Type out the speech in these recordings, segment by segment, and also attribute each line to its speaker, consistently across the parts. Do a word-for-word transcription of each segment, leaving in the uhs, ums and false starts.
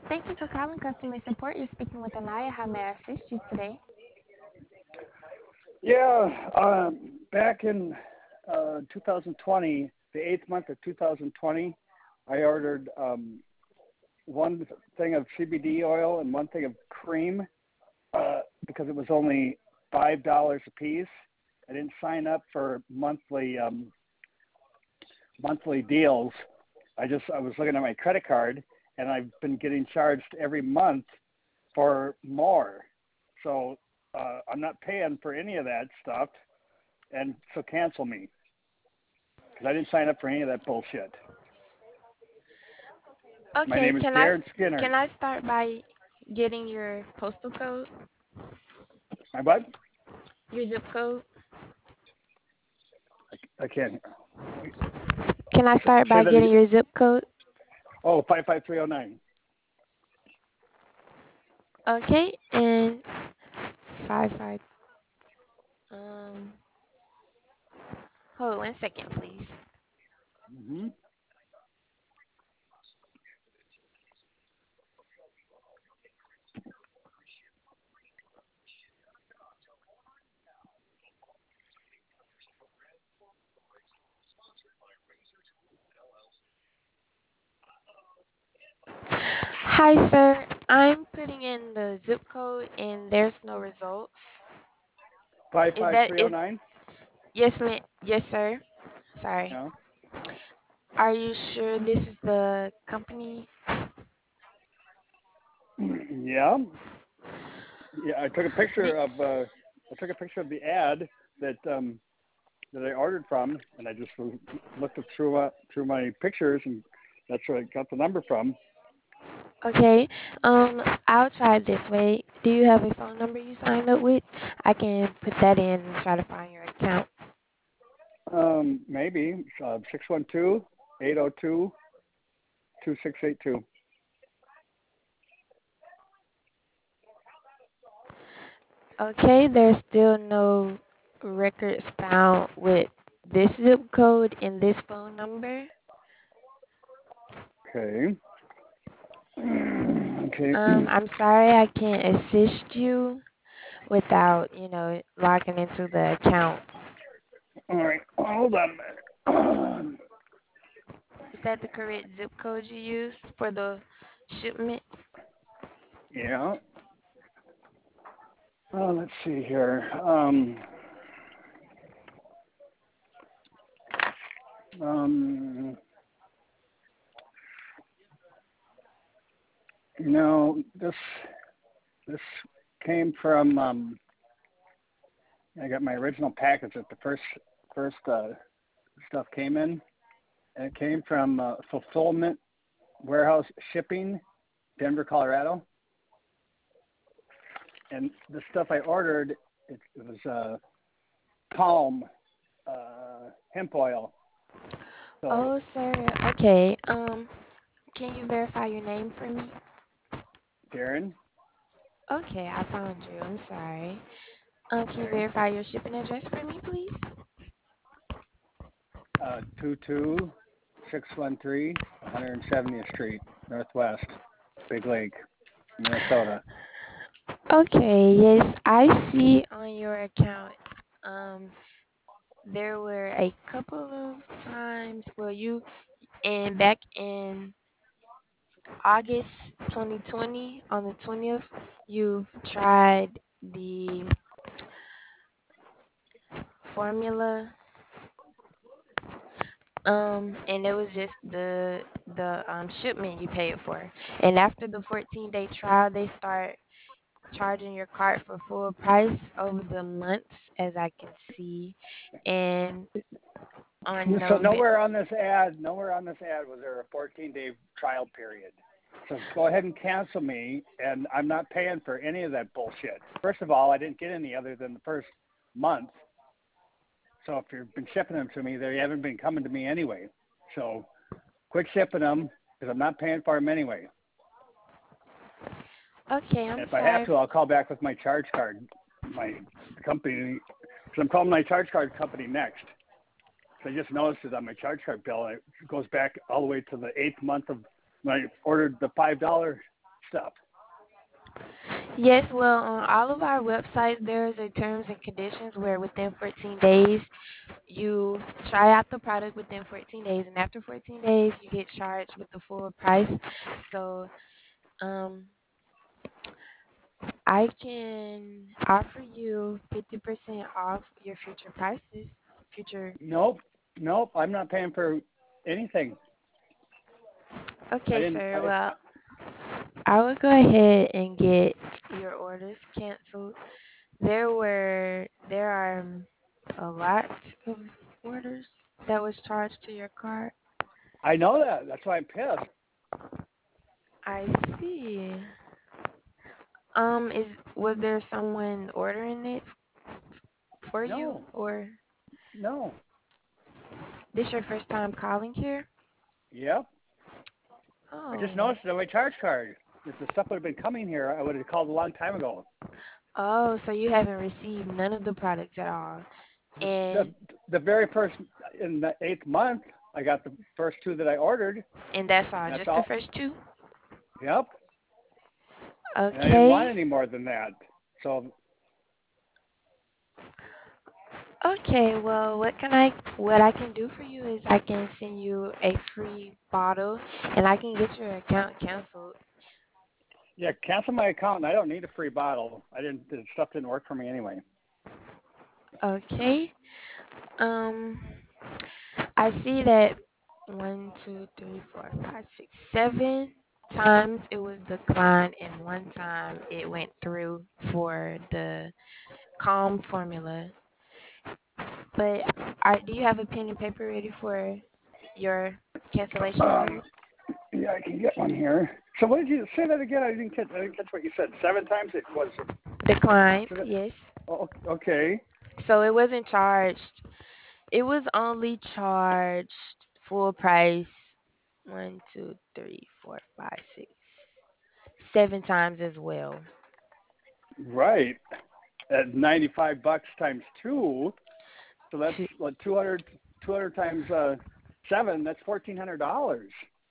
Speaker 1: Thank you for calling customer support. You're speaking with Anaya. How may I assist you today?
Speaker 2: Yeah, um, back in uh, two thousand twenty, the eighth month of two thousand twenty, I ordered um, one thing of C B D oil and one thing of cream uh, because it was only five dollars a piece. I didn't sign up for monthly um, monthly deals. I just I was looking at my credit card and I've been getting charged every month for more. So uh, I'm not paying for any of that stuff, and so cancel me because I didn't sign up for any of that bullshit. My
Speaker 1: Okay,
Speaker 2: name is
Speaker 1: can I
Speaker 2: Darren Skinner.
Speaker 1: can I start by getting your postal code,
Speaker 2: My what?
Speaker 1: your zip code?
Speaker 2: I can't.
Speaker 1: Can I start
Speaker 2: Say
Speaker 1: by
Speaker 2: that again.
Speaker 1: getting your zip code?
Speaker 2: Oh, five five three zero nine.
Speaker 1: Okay, and five five. Um, hold one second, please.
Speaker 2: Mm-hmm.
Speaker 1: Hi, sir. I'm putting in the zip code and there's no results.
Speaker 2: Five
Speaker 1: Is
Speaker 2: five
Speaker 1: that
Speaker 2: three zero
Speaker 1: is
Speaker 2: nine.
Speaker 1: yes, ma'am? Yes, sir. Sorry.
Speaker 2: Yeah.
Speaker 1: Are you sure this is the company?
Speaker 2: Yeah. Yeah. I took a
Speaker 1: Be-
Speaker 2: picture of uh, I took a picture of the ad that um, that I ordered from, and I just looked it through uh, through my pictures, and that's where I got the number from.
Speaker 1: Okay. Um, I'll try it this way. Do you have a phone number you signed up with? I can put that in and try to find your account.
Speaker 2: Um, maybe uh, six one two eight zero two two six eight two.
Speaker 1: Okay, there's still no records found with this zip code and this phone number.
Speaker 2: Okay. Okay.
Speaker 1: Um, I'm sorry I can't assist you without, you know, logging into the account.
Speaker 2: All right. Hold on a minute.
Speaker 1: Is that the correct zip code you used for the shipment?
Speaker 2: Yeah. Oh, let's see here. Um, um, no, this this came from. Um, I got my original package that the first first uh, stuff came in, and it came from uh, Fulfillment Warehouse Shipping, Denver, Colorado. And the stuff I ordered, it, it was uh, Palm uh, hemp oil. So,
Speaker 1: Oh, sir. Okay. Um, can you verify your name for me?
Speaker 2: Darren,
Speaker 1: Okay, I found you. I'm sorry. Um, can you
Speaker 2: okay,
Speaker 1: verify your shipping address for me, please?
Speaker 2: uh, two two six one three one hundred seventieth Street, Northwest, Big Lake, Minnesota.
Speaker 1: Okay, yes, I see on your account. Um, there were a couple of times where you, and back in August twenty twenty, on the twentieth, you tried the formula, um, and it was just the the um shipment you paid for. And after the fourteen day trial, they start charging your card for full price over the months, as I can see. And on
Speaker 2: So
Speaker 1: November,
Speaker 2: nowhere on this ad, nowhere on this ad was there a fourteen day trial period. So go ahead and cancel me, and I'm not paying for any of that bullshit. First of all, I didn't get any other than the first month. So if you've been shipping them to me, they haven't been coming to me anyway. So quit shipping them because I'm not paying for them anyway.
Speaker 1: okay,
Speaker 2: And
Speaker 1: I'm
Speaker 2: if I have
Speaker 1: sorry.
Speaker 2: to, I'll call back with my charge card, my company, because I'm calling my charge card company next. So I just noticed it on my charge card bill. It goes back all the way to the eighth month of when I ordered the five dollar stuff.
Speaker 1: Yes, well, on all of our websites, there's a terms and conditions where within fourteen days you try out the product within fourteen days, and after fourteen days you get charged with the full price. So, um, I can offer you fifty percent off your future prices. Future.
Speaker 2: Nope, nope. I'm not paying for anything. I
Speaker 1: Okay,
Speaker 2: didn't.
Speaker 1: sir.
Speaker 2: I,
Speaker 1: Well, I will go ahead and get your orders canceled. There were there are um, a lot of orders that was charged to your card.
Speaker 2: I know that. That's why I'm pissed.
Speaker 1: I see. Um, is was there someone ordering it for you,
Speaker 2: No,
Speaker 1: or
Speaker 2: no.
Speaker 1: this your first time calling here?
Speaker 2: Yep. I just
Speaker 1: Oh,
Speaker 2: noticed it on my charge card. If the stuff would have been coming here, I would have called a long time ago.
Speaker 1: oh, so you haven't received none of the products at all,
Speaker 2: The
Speaker 1: and
Speaker 2: the very first in the eighth month, I got the first two that I ordered.
Speaker 1: and that's all,
Speaker 2: That's
Speaker 1: just the
Speaker 2: all.
Speaker 1: first two.
Speaker 2: Yep. And I didn't want
Speaker 1: Okay,
Speaker 2: any more than that. So
Speaker 1: okay. Well, what can I what I can do for you is I can send you a free bottle, and I can get your account canceled.
Speaker 2: yeah, cancel my account. And I don't need a free bottle. I didn't. The stuff didn't work for me anyway.
Speaker 1: Okay. Um, I see that one, two, three, four, five, six, seven times it was declined, and one time it went through for the calm formula. But are, do you have a pen and paper ready for your cancellation
Speaker 2: Um,
Speaker 1: order?
Speaker 2: yeah, I can get one here. So what did you say that again? I didn't catch. I didn't catch what you said. Seven times it was.
Speaker 1: Declined,
Speaker 2: So that,
Speaker 1: yes.
Speaker 2: oh, okay.
Speaker 1: So it wasn't charged. It was only charged full price one, two, three, four, five, six, seven times as well.
Speaker 2: Right. At ninety-five bucks times two, so that's
Speaker 1: Two,
Speaker 2: what two hundred two hundred times uh, seven. That's fourteen hundred dollars.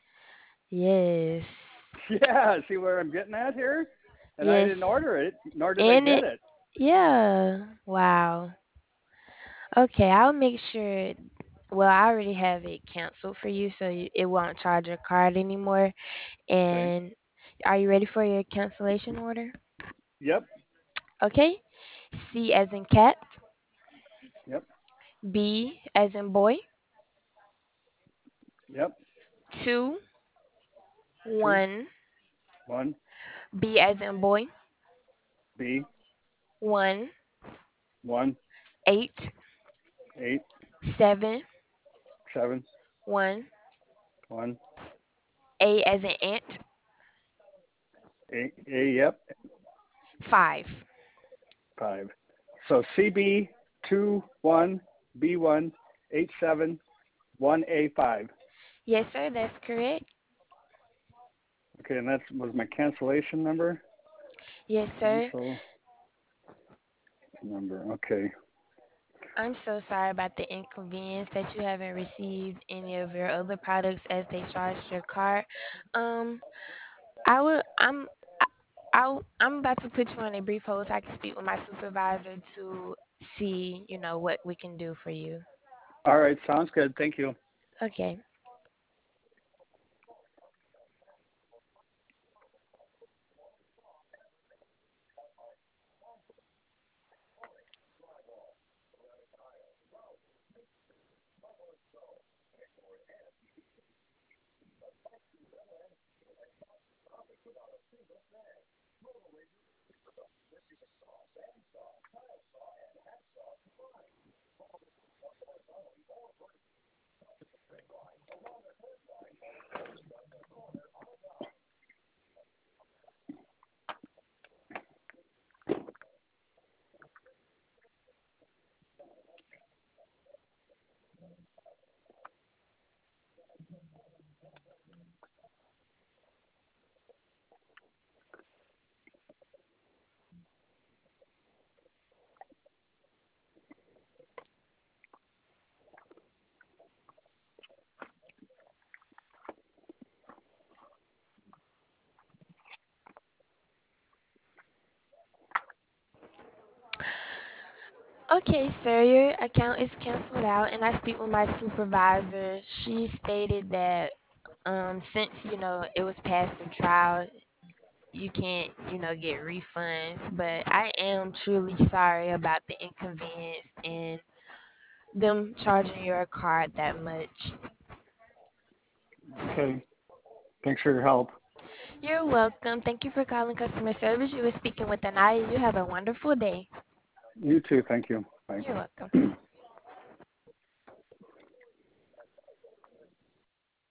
Speaker 1: yes.
Speaker 2: Yeah. See where I'm getting at here? And I didn't
Speaker 1: Yes.
Speaker 2: order it, nor did I
Speaker 1: And
Speaker 2: get
Speaker 1: it,
Speaker 2: it.
Speaker 1: yeah. Wow. Okay, I'll make sure. Well, I already have it canceled for you, so you, it won't charge your card anymore.
Speaker 2: Okay.
Speaker 1: And are you ready for your cancellation order?
Speaker 2: Yep.
Speaker 1: Okay. C as in cat,
Speaker 2: Yep.
Speaker 1: B as in boy,
Speaker 2: Yep.
Speaker 1: two,
Speaker 2: Two.
Speaker 1: one,
Speaker 2: One.
Speaker 1: B as in boy,
Speaker 2: B.
Speaker 1: one,
Speaker 2: One.
Speaker 1: eight,
Speaker 2: Eight.
Speaker 1: seven,
Speaker 2: Seven.
Speaker 1: one,
Speaker 2: One.
Speaker 1: A as in ant,
Speaker 2: A. A. Yep.
Speaker 1: five.
Speaker 2: Five. So C B two one B one eight seven one A five.
Speaker 1: Yes, sir, that's correct.
Speaker 2: Okay, and that was my cancellation number.
Speaker 1: Yes, sir.
Speaker 2: Cancel number. Okay.
Speaker 1: I'm so sorry about the inconvenience that you haven't received any of your other products as they charged your card. Um, I will. I'm. I'll, I'm about to put you on a brief hold so I can speak with my supervisor to see, you know, what we can do for you.
Speaker 2: All right. Sounds good. Thank you.
Speaker 1: Okay. Okay, sir, your account is canceled out, and I speak with my supervisor. She stated that um, since you know it was past the trial, you can't you know get refunds. But I am truly sorry about the inconvenience and them charging your card that much.
Speaker 2: Okay. Thanks for your help.
Speaker 1: You're welcome. Thank you for calling customer service. You were speaking with Anaya. You have a wonderful day.
Speaker 2: You too. Thank you. Bye.
Speaker 1: You're welcome.